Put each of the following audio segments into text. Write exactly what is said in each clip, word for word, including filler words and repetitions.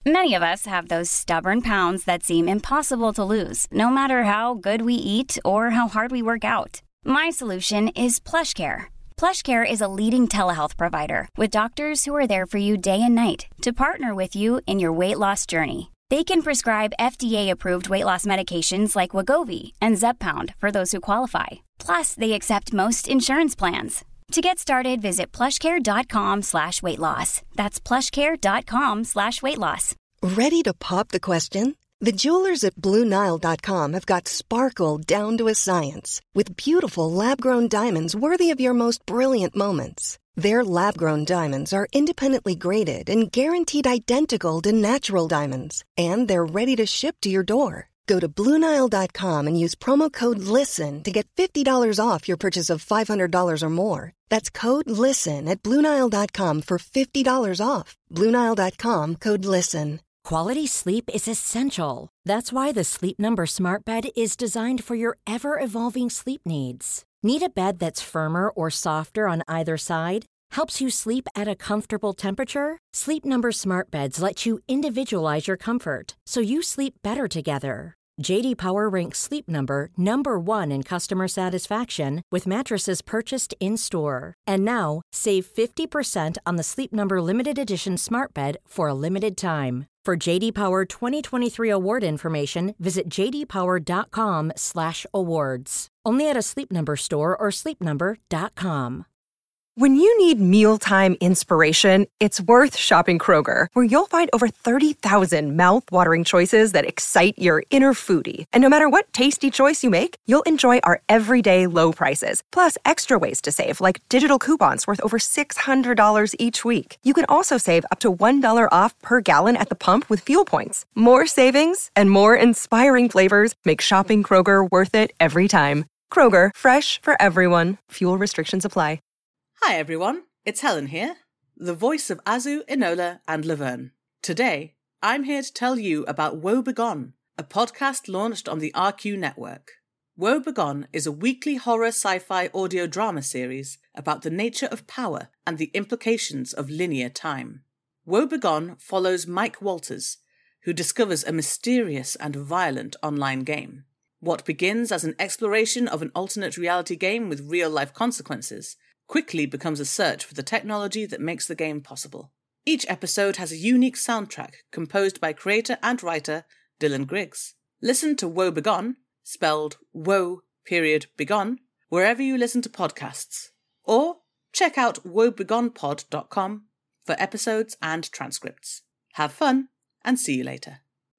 Many of us have those stubborn pounds that seem impossible to lose, no matter how good we eat or how hard we work out. My solution is PlushCare. PlushCare is a leading telehealth provider with doctors who are there for you day and night to partner with you in your weight loss journey. They can prescribe F D A-approved weight loss medications like Wegovy and Zepbound for those who qualify. Plus, they accept most insurance plans. To get started, visit plushcare.com slash weight loss. That's plushcare.com slash weight loss. Ready to pop the question? The jewelers at Blue Nile dot com have got sparkle down to a science with beautiful lab-grown diamonds worthy of your most brilliant moments. Their lab-grown diamonds are independently graded and guaranteed identical to natural diamonds, and they're ready to ship to your door. Go to Blue Nile dot com and use promo code LISTEN to get fifty dollars off your purchase of five hundred dollars or more. That's code LISTEN at Blue Nile dot com for fifty dollars off. Blue Nile dot com, code LISTEN. Quality sleep is essential. That's why the Sleep Number Smart Bed is designed for your ever-evolving sleep needs. Need a bed that's firmer or softer on either side? Helps you sleep at a comfortable temperature? Sleep Number Smart Beds let you individualize your comfort, so you sleep better together. J D Power ranks Sleep Number number one in customer satisfaction with mattresses purchased in-store. And now, save fifty percent on the Sleep Number Limited Edition Smart Bed for a limited time. For J D Power twenty twenty-three award information, visit jdpower.com slash awards. Only at a Sleep Number store or sleep number dot com. When you need mealtime inspiration, it's worth shopping Kroger, where you'll find over thirty thousand mouth-watering choices that excite your inner foodie. And no matter what tasty choice you make, you'll enjoy our everyday low prices, plus extra ways to save, like digital coupons worth over six hundred dollars each week. You can also save up to one dollar off per gallon at the pump with fuel points. More savings and more inspiring flavors make shopping Kroger worth it every time. Kroger, fresh for everyone. Fuel restrictions apply. Hi everyone, it's Helen here, the voice of Azu, Enola and Laverne. Today, I'm here to tell you about Woe Begone, a podcast launched on the R Q network. Woe Begone is a weekly horror sci-fi audio drama series about the nature of power and the implications of linear time. Woe Begone follows Mike Walters, who discovers a mysterious and violent online game. What begins as an exploration of an alternate reality game with real-life consequences quickly becomes a search for the technology that makes the game possible. Each episode has a unique soundtrack composed by creator and writer Dylan Griggs. Listen to Woe Begone, spelled Woe period Begone, wherever you listen to podcasts. Or check out woe begone pod dot com for episodes and transcripts. Have fun, and see you later.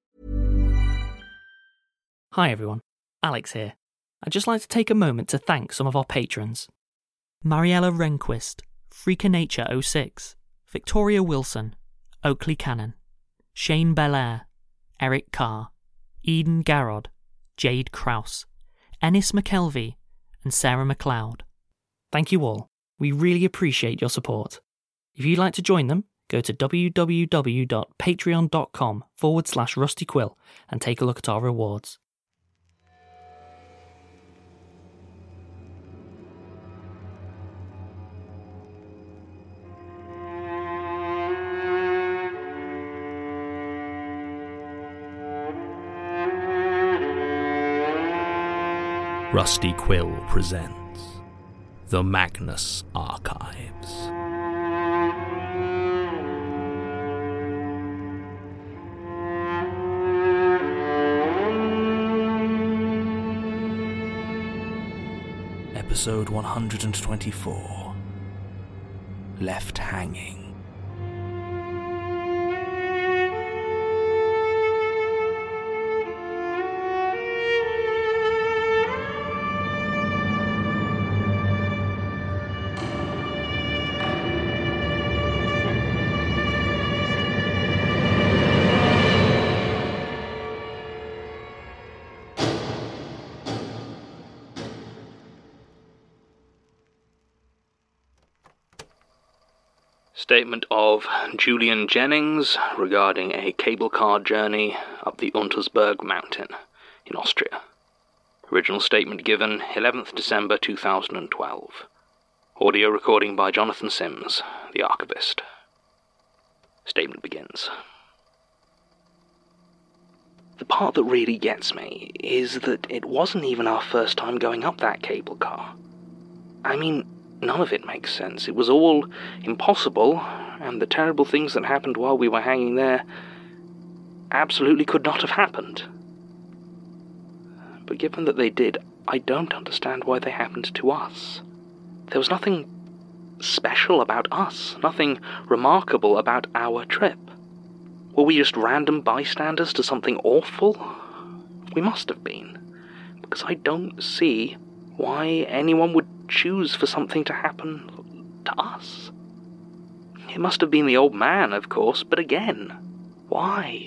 Hi everyone, Alex here. I'd just like to take a moment to thank some of our patrons. Mariella Renquist, Freaka Nature oh six, Victoria Wilson, Oakley Cannon, Shane Belair, Eric Carr, Eden Garrod, Jade Krause, Ennis McKelvey, and Sarah McLeod. Thank you all. We really appreciate your support. If you'd like to join them, go to www.patreon.com forward slash Rusty Quill and take a look at our rewards. Rusty Quill presents The Magnus Archives. Episode one hundred twenty-four. Left Hanging. Statement of Julian Jennings regarding a cable car journey up the Untersberg mountain in Austria. Original statement given eleventh December two thousand twelve. Audio recording by Jonathan Sims, the archivist. Statement begins. The part that really gets me is that it wasn't even our first time going up that cable car. I mean, none of it makes sense. It was all impossible, and the terrible things that happened while we were hanging there absolutely could not have happened. But given that they did, I don't understand why they happened to us. There was nothing special about us, nothing remarkable about our trip. Were we just random bystanders to something awful? We must have been, because I don't see why anyone would choose for something to happen to us. It must have been the old man, of course, but again, why?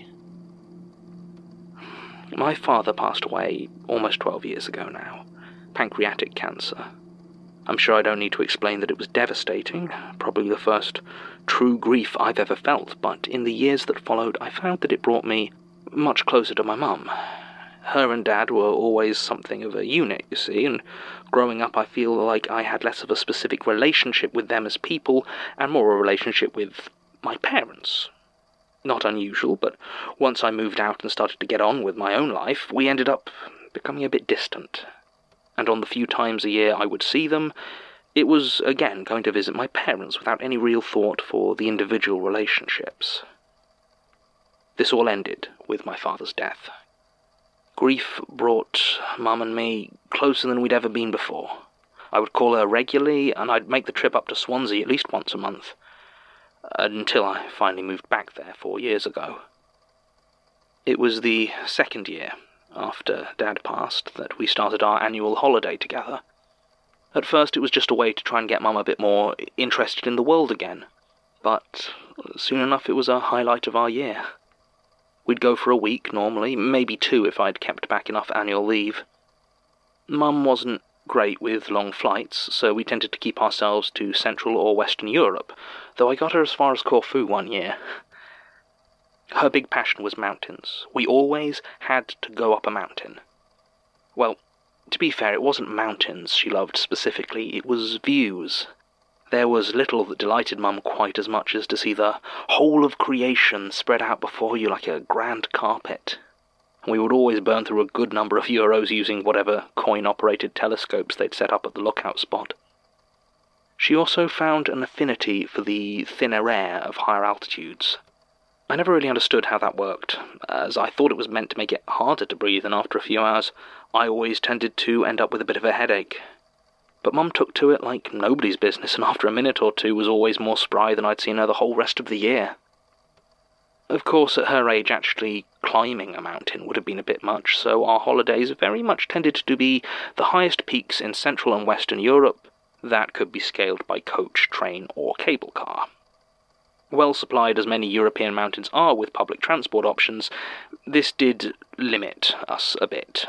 My father passed away almost twelve years ago now. Pancreatic cancer. I'm sure I don't need to explain that it was devastating, probably the first true grief I've ever felt, but in the years that followed I found that it brought me much closer to my mum. Her and Dad were always something of a unit, you see, and growing up I feel like I had less of a specific relationship with them as people, and more a relationship with my parents. Not unusual, but once I moved out and started to get on with my own life, we ended up becoming a bit distant. And on the few times a year I would see them, it was, again, going to visit my parents without any real thought for the individual relationships. This all ended with my father's death. Grief brought Mum and me closer than we'd ever been before. I would call her regularly, and I'd make the trip up to Swansea at least once a month, until I finally moved back there four years ago. It was the second year after Dad passed that we started our annual holiday together. At first it was just a way to try and get Mum a bit more interested in the world again, but soon enough it was a highlight of our year. We'd go for a week normally, maybe two if I'd kept back enough annual leave. Mum wasn't great with long flights, so we tended to keep ourselves to Central or Western Europe, though I got her as far as Corfu one year. Her big passion was mountains. We always had to go up a mountain. Well, to be fair, it wasn't mountains she loved specifically, it was views. There was little that delighted Mum quite as much as to see the whole of creation spread out before you like a grand carpet. We would always burn through a good number of euros using whatever coin-operated telescopes they'd set up at the lookout spot. She also found an affinity for the thinner air of higher altitudes. I never really understood how that worked, as I thought it was meant to make it harder to breathe, and after a few hours I always tended to end up with a bit of a headache. But Mum took to it like nobody's business, and after a minute or two was always more spry than I'd seen her the whole rest of the year. Of course, at her age, actually climbing a mountain would have been a bit much, so our holidays very much tended to be the highest peaks in Central and Western Europe that could be scaled by coach, train, or cable car. Well supplied as many European mountains are with public transport options, this did limit us a bit.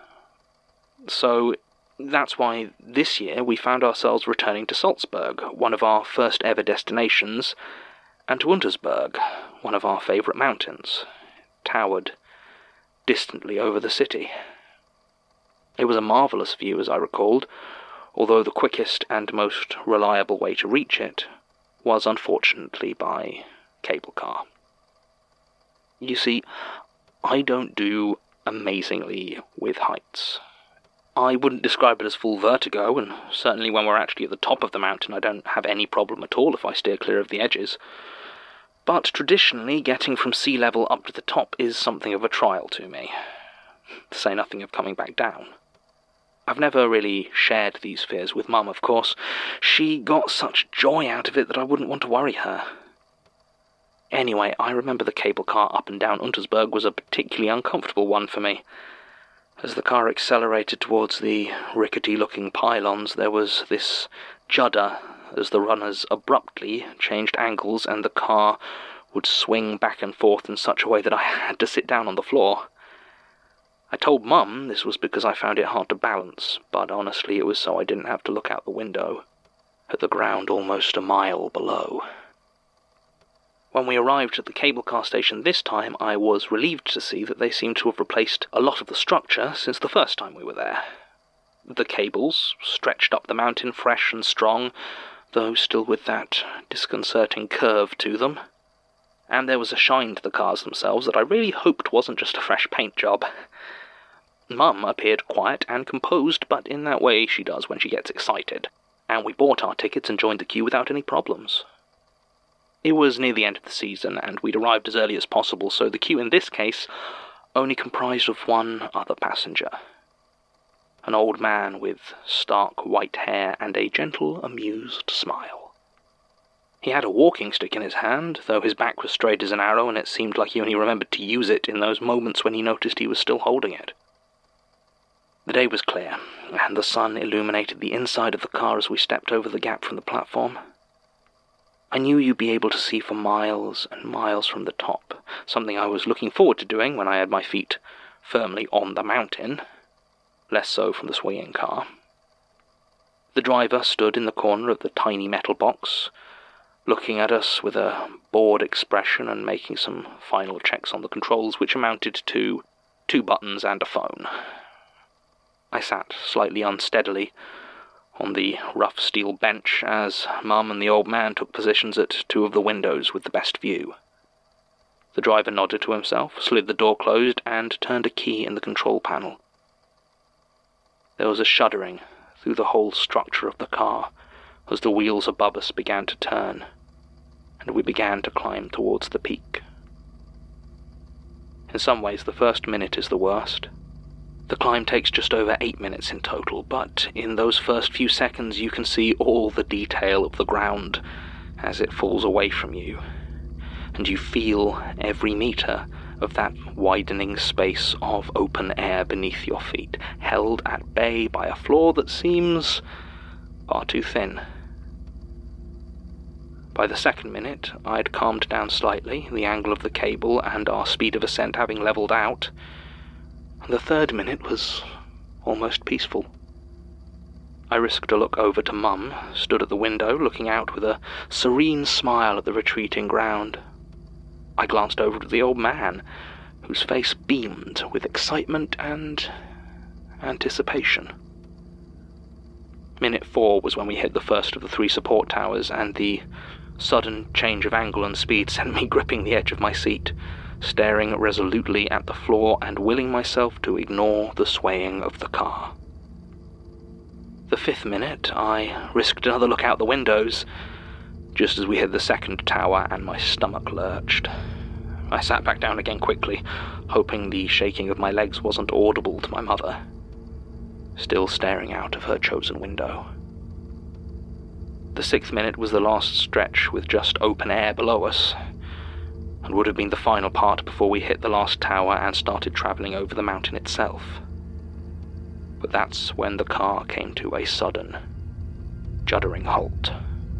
So that's why this year we found ourselves returning to Salzburg, one of our first ever destinations, and to Untersberg, one of our favourite mountains, towered distantly over the city. It was a marvellous view, as I recalled, although the quickest and most reliable way to reach it was unfortunately by cable car. You see, I don't do amazingly with heights. I wouldn't describe it as full vertigo, and certainly when we're actually at the top of the mountain I don't have any problem at all if I steer clear of the edges. But traditionally, getting from sea level up to the top is something of a trial to me, to say nothing of coming back down. I've never really shared these fears with Mum, of course. She got such joy out of it that I wouldn't want to worry her. Anyway, I remember the cable car up and down Untersberg was a particularly uncomfortable one for me. As the car accelerated towards the rickety-looking pylons, there was this judder as the runners abruptly changed angles and the car would swing back and forth in such a way that I had to sit down on the floor. I told Mum this was because I found it hard to balance, but honestly it was so I didn't have to look out the window at the ground almost a mile below. When we arrived at the cable car station this time, I was relieved to see that they seemed to have replaced a lot of the structure since the first time we were there. The cables stretched up the mountain fresh and strong, though still with that disconcerting curve to them. and there was a shine to the cars themselves that I really hoped wasn't just a fresh paint job. Mum appeared quiet and composed, but in that way she does when she gets excited, and we bought our tickets and joined the queue without any problems. It was near the end of the season, and we'd arrived as early as possible, so the queue in this case only comprised of one other passenger. An old man with stark white hair and a gentle, amused smile. He had a walking stick in his hand, though his back was straight as an arrow, and it seemed like he only remembered to use it in those moments when he noticed he was still holding it. The day was clear, and the sun illuminated the inside of the car as we stepped over the gap from the platform. I knew you'd be able to see for miles and miles from the top, something I was looking forward to doing when I had my feet firmly on the mountain, less so from the swinging car. The driver stood in the corner of the tiny metal box, looking at us with a bored expression and making some final checks on the controls, which amounted to two buttons and a phone. I sat slightly unsteadily on the rough steel bench as Mum and the old man took positions at two of the windows with the best view. The driver nodded to himself, slid the door closed, and turned a key in the control panel. There was a shuddering through the whole structure of the car as the wheels above us began to turn, and we began to climb towards the peak. In some ways, the first minute is the worst. The climb takes just over eight minutes in total, but in those first few seconds you can see all the detail of the ground as it falls away from you, and you feel every meter of that widening space of open air beneath your feet, held at bay by a floor that seems far too thin. By the second minute, I'd calmed down slightly, the angle of the cable and our speed of ascent having levelled out. The third minute was almost peaceful. I risked a look over to Mum, stood at the window, looking out with a serene smile at the retreating ground. I glanced over to the old man, whose face beamed with excitement and anticipation. Minute four was when we hit the first of the three support towers, and the sudden change of angle and speed sent me gripping the edge of my seat, staring resolutely at the floor and willing myself to ignore the swaying of the car. The fifth minute, I risked another look out the windows, just as we hit the second tower, and my stomach lurched. I sat back down again quickly, hoping the shaking of my legs wasn't audible to my mother, still staring out of her chosen window. The sixth minute was the last stretch with just open air below us, and would have been the final part before we hit the last tower and started travelling over the mountain itself. But that's when the car came to a sudden, juddering halt.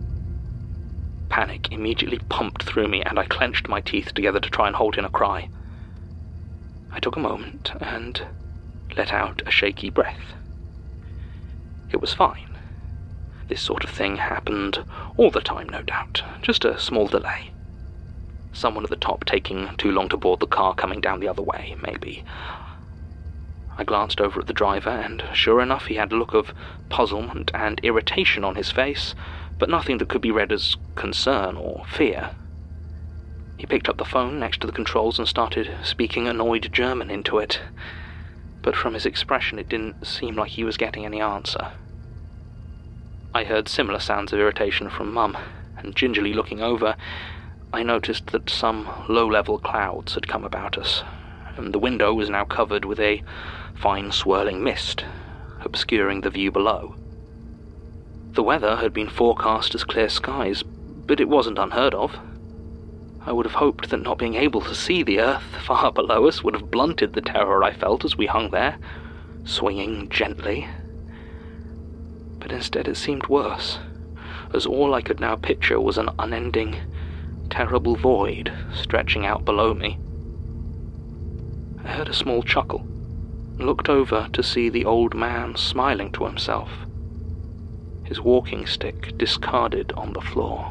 Panic immediately pumped through me, and I clenched my teeth together to try and hold in a cry. I took a moment and let out a shaky breath. It was fine. This sort of thing happened all the time, no doubt, just a small delay. Someone at the top taking too long to board the car coming down the other way, maybe. I glanced over at the driver, and sure enough he had a look of puzzlement and irritation on his face, but nothing that could be read as concern or fear. He picked up the phone next to the controls and started speaking annoyed German into it, but from his expression it didn't seem like he was getting any answer. I heard similar sounds of irritation from Mum, and gingerly looking over, I noticed that some low-level clouds had come about us, and the window was now covered with a fine swirling mist, obscuring the view below. The weather had been forecast as clear skies, but it wasn't unheard of. I would have hoped that not being able to see the earth far below us would have blunted the terror I felt as we hung there, swinging gently. But instead it seemed worse, as all I could now picture was an unending, terrible void stretching out below me. I heard a small chuckle, and looked over to see the old man smiling to himself, his walking stick discarded on the floor.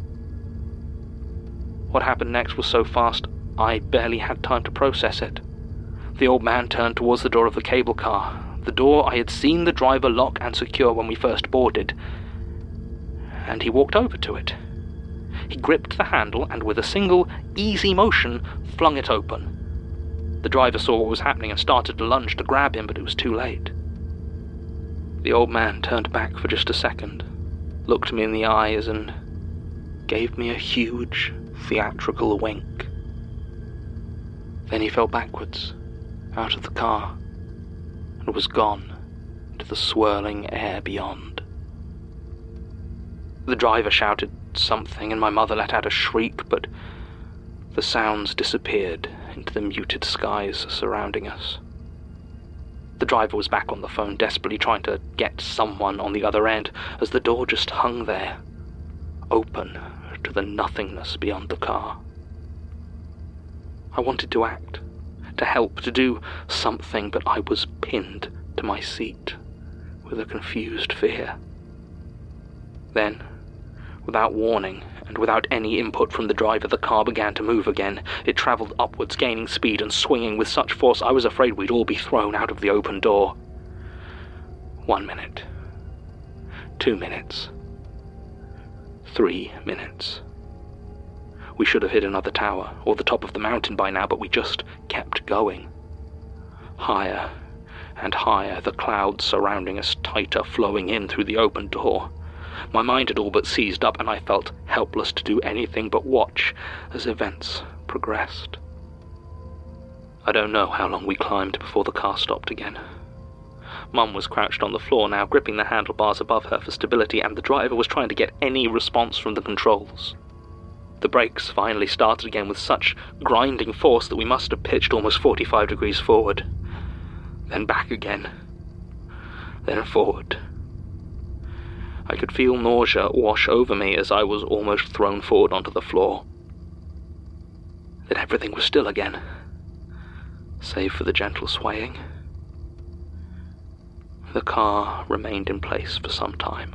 What happened next was so fast, I barely had time to process it. The old man turned towards the door of the cable car, the door I had seen the driver lock and secure when we first boarded, and he walked over to it. He gripped the handle and with a single, easy motion, flung it open. The driver saw what was happening and started to lunge to grab him, but it was too late. The old man turned back for just a second, looked me in the eyes and gave me a huge, theatrical wink. Then he fell backwards, out of the car, and was gone into the swirling air beyond. The driver shouted something and my mother let out a shriek, but the sounds disappeared into the muted skies surrounding us. The driver was back on the phone, desperately trying to get someone on the other end, as the door just hung there, open to the nothingness beyond the car. I wanted to act, to help, to do something, but I was pinned to my seat with a confused fear. Then, without warning, and without any input from the driver, the car began to move again. It travelled upwards, gaining speed and swinging with such force I was afraid we'd all be thrown out of the open door. One minute. Two minutes. Three minutes. We should have hit another tower, or the top of the mountain by now, but we just kept going. Higher and higher, the clouds surrounding us tighter, flowing in through the open door. My mind had all but seized up, and I felt helpless to do anything but watch as events progressed. I don't know how long we climbed before the car stopped again. Mum was crouched on the floor now, gripping the handlebars above her for stability, and the driver was trying to get any response from the controls. The brakes finally started again with such grinding force that we must have pitched almost forty-five degrees forward. Then back again. Then forward. I could feel nausea wash over me as I was almost thrown forward onto the floor. Then everything was still again, save for the gentle swaying. The car remained in place for some time.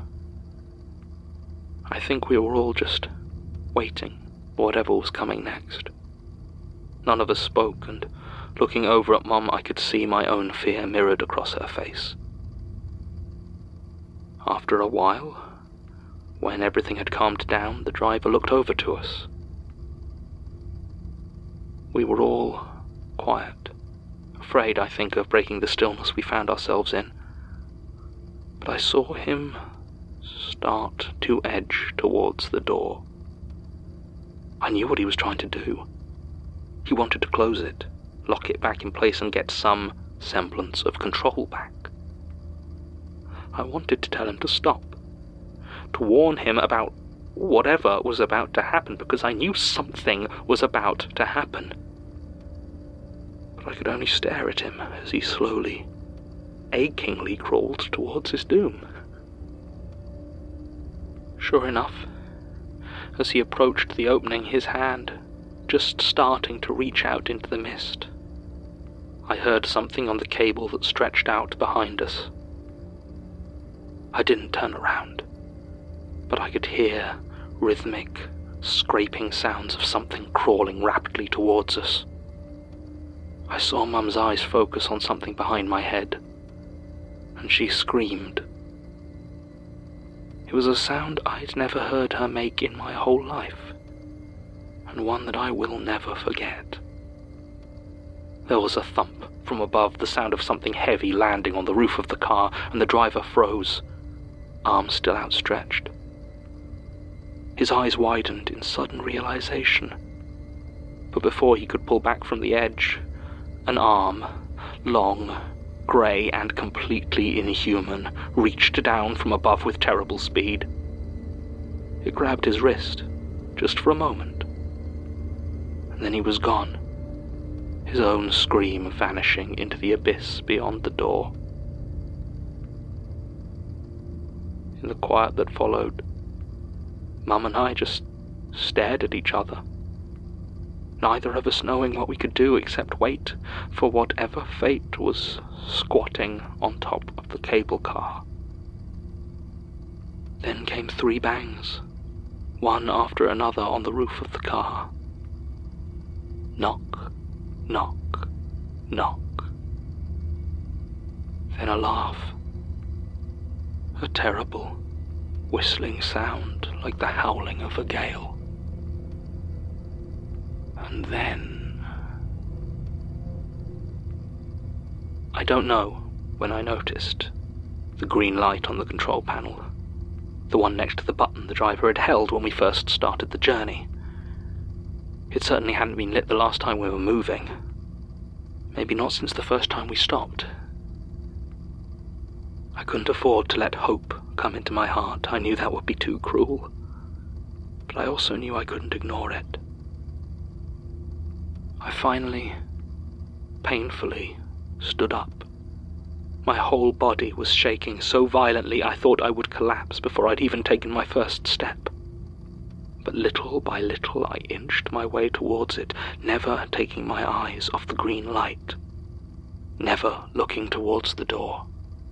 I think we were all just waiting for whatever was coming next. None of us spoke, and looking over at Mum, I could see my own fear mirrored across her face. After a while, when everything had calmed down, the driver looked over to us. We were all quiet, afraid, I think, of breaking the stillness we found ourselves in. But I saw him start to edge towards the door. I knew what he was trying to do. He wanted to close it, lock it back in place, and get some semblance of control back. I wanted to tell him to stop, to warn him about whatever was about to happen, because I knew something was about to happen. But I could only stare at him as he slowly, achingly crawled towards his doom. Sure enough, as he approached the opening, his hand just starting to reach out into the mist, I heard something on the cable that stretched out behind us. I didn't turn around, but I could hear rhythmic, scraping sounds of something crawling rapidly towards us. I saw Mum's eyes focus on something behind my head, and she screamed. It was a sound I'd never heard her make in my whole life, and one that I will never forget. There was a thump from above, the sound of something heavy landing on the roof of the car, and the driver froze, arms still outstretched. His eyes widened in sudden realization, but before he could pull back from the edge, an arm, long, grey and completely inhuman, reached down from above with terrible speed. It grabbed his wrist, just for a moment, and then he was gone, his own scream vanishing into the abyss beyond the door. In the quiet that followed, Mum and I just stared at each other, neither of us knowing what we could do except wait for whatever fate was squatting on top of the cable car. Then came three bangs, one after another on the roof of the car. Knock, knock, knock. Then a laugh. A terrible, whistling sound like the howling of a gale. And then... I don't know when I noticed the green light on the control panel, the one next to the button the driver had held when we first started the journey. It certainly hadn't been lit the last time we were moving. Maybe not since the first time we stopped. I couldn't afford to let hope come into my heart. I knew that would be too cruel. But I also knew I couldn't ignore it. I finally, painfully, stood up. My whole body was shaking so violently I thought I would collapse before I'd even taken my first step. But little by little I inched my way towards it, never taking my eyes off the green light, never looking towards the door.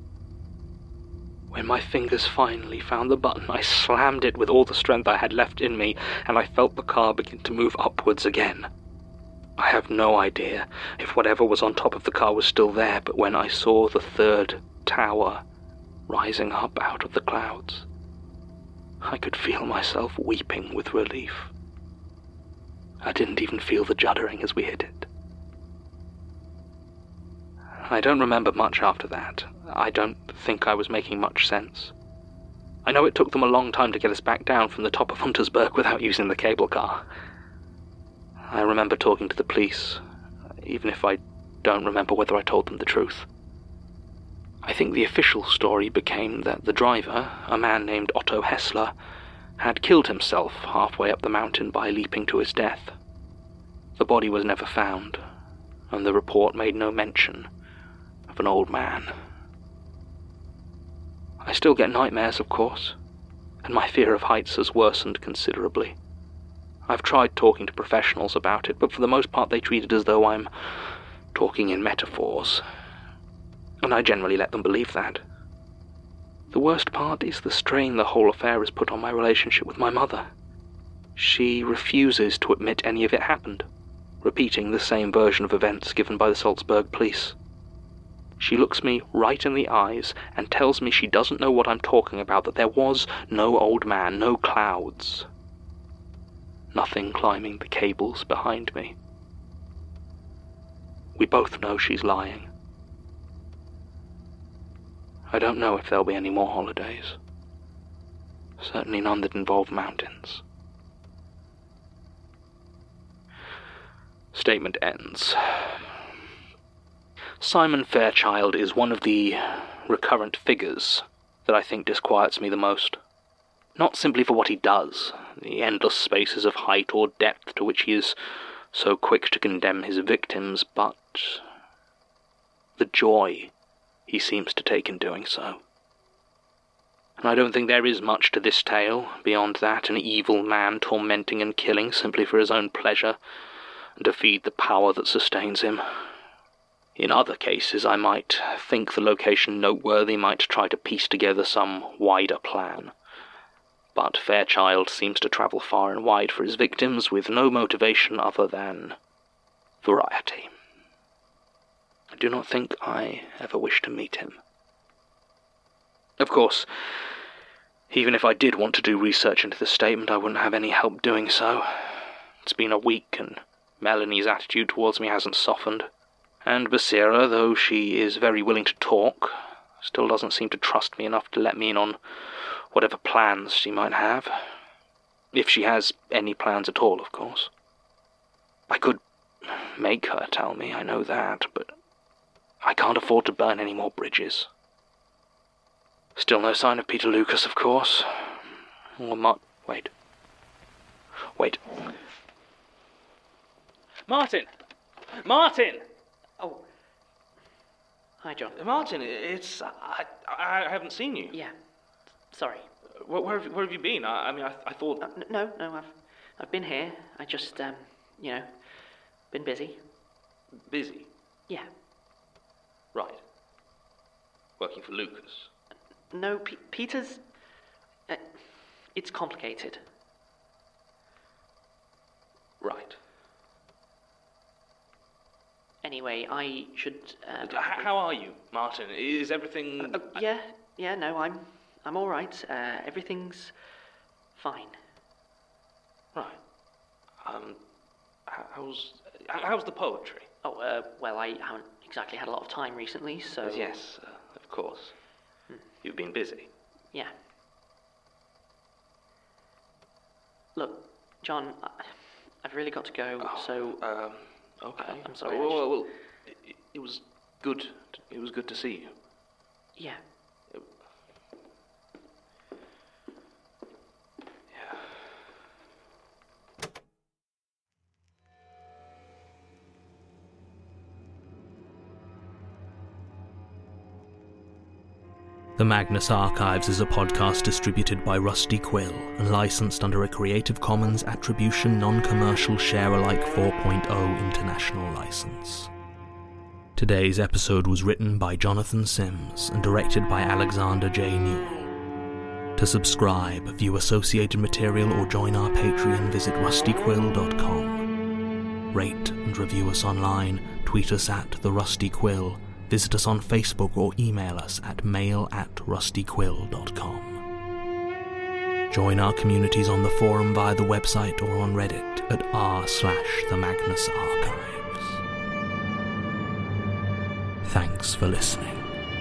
When my fingers finally found the button, I slammed it with all the strength I had left in me, and I felt the car begin to move upwards again. I have no idea if whatever was on top of the car was still there, but when I saw the third tower rising up out of the clouds, I could feel myself weeping with relief. I didn't even feel the juddering as we hit it. I don't remember much after that. I don't think I was making much sense. I know it took them a long time to get us back down from the top of Untersberg without using the cable car. I remember talking to the police, even if I don't remember whether I told them the truth. I think the official story became that the driver, a man named Otto Hessler, had killed himself halfway up the mountain by leaping to his death. The body was never found, and the report made no mention of an old man. I still get nightmares, of course, and my fear of heights has worsened considerably. I've tried talking to professionals about it, but for the most part they treat it as though I'm talking in metaphors, and I generally let them believe that. The worst part is the strain the whole affair has put on my relationship with my mother. She refuses to admit any of it happened, repeating the same version of events given by the Salzburg police. She looks me right in the eyes and tells me she doesn't know what I'm talking about, that there was no old man, no clouds. Nothing climbing the cables behind me. We both know she's lying. I don't know if there'll be any more holidays. Certainly none that involve mountains. Statement ends. Simon Fairchild is one of the recurrent figures that I think disquiets me the most. Not simply for what he does, the endless spaces of height or depth to which he is so quick to condemn his victims, but the joy he seems to take in doing so. And I don't think there is much to this tale beyond that, an evil man tormenting and killing simply for his own pleasure and to feed the power that sustains him. In other cases, I might think the location noteworthy, might try to piece together some wider plan. But Fairchild seems to travel far and wide for his victims with no motivation other than variety. I do not think I ever wish to meet him. Of course, even if I did want to do research into this statement, I wouldn't have any help doing so. It's been a week, and Melanie's attitude towards me hasn't softened. And Basira, though she is very willing to talk, still doesn't seem to trust me enough to let me in on whatever plans she might have. If she has any plans at all, of course. I could make her tell me, I know that, but I can't afford to burn any more bridges. Still no sign of Peter Lucas, of course. Or Mar- Wait. Wait. Martin! Martin! Oh. Hi, John. Martin, it's... I, I haven't seen you. Yeah. Sorry. Where, where, have, where have you been? I, I mean, I, I thought... Uh, no, no, I've I've been here. I just, um, you know, been busy. Busy? Yeah. Right. Working for Lucas? No, P- Peter's... Uh, it's complicated. Right. Anyway, I should... Uh, How are you, Martin? Is everything... Uh, uh, yeah, yeah, no, I'm I'm all right. Uh, everything's fine. Right. Um, how's how's the poetry? Oh, uh, well, I haven't exactly had a lot of time recently, so... Yes, uh, of course. Hmm. You've been busy. Yeah. Look, John, I, I've really got to go, oh, so... Um, okay. I, I'm sorry. Oh, well, well, it, it was good. To, it was good to see you. Yeah. It, yeah. The Magnus Archives is a podcast distributed by Rusty Quill and licensed under a Creative Commons Attribution Non-Commercial Share-alike four point oh international license. Today's episode was written by Jonathan Sims and directed by Alexander J. Newell. To subscribe, view associated material or join our Patreon, visit rusty quill dot com. Rate and review us online, tweet us at The Rusty Quill, visit us on Facebook or email us at mail at rusty quill dot com. Join our communities on the forum via the website or on Reddit at r slash the Magnus Archives. Thanks for listening.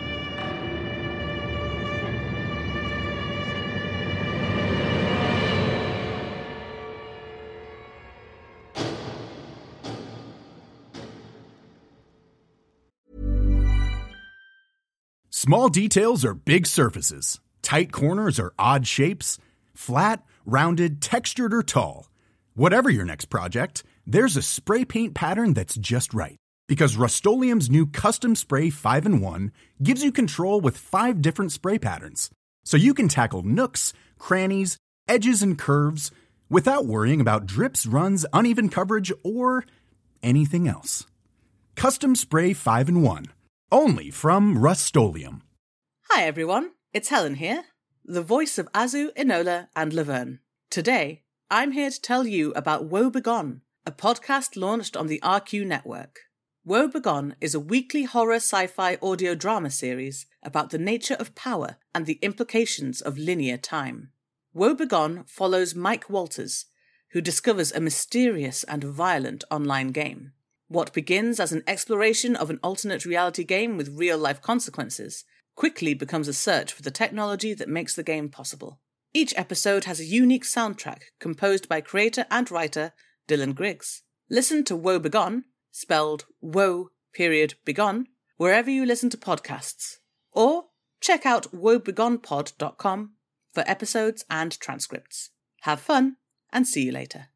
Small details are big surfaces. Tight corners are odd shapes. Flat, rounded, textured, or tall. Whatever your next project, there's a spray paint pattern that's just right. Because Rust-Oleum's new Custom Spray five in one gives you control with five different spray patterns. So you can tackle nooks, crannies, edges, and curves without worrying about drips, runs, uneven coverage, or anything else. Custom Spray five in one. Only from Rust-Oleum. Hi everyone, it's Helen here, the voice of Azu, Enola, and Laverne. Today, I'm here to tell you about Woe Begone, a podcast launched on the R Q network. Woe Begone is a weekly horror sci-fi audio drama series about the nature of power and the implications of linear time. Woe Begone follows Mike Walters, who discovers a mysterious and violent online game. What begins as an exploration of an alternate reality game with real-life consequences quickly becomes a search for the technology that makes the game possible. Each episode has a unique soundtrack composed by creator and writer Dylan Griggs. Listen to Woe Begone, spelled Woe period Begone, wherever you listen to podcasts. Or check out woe begone pod dot com for episodes and transcripts. Have fun, and see you later.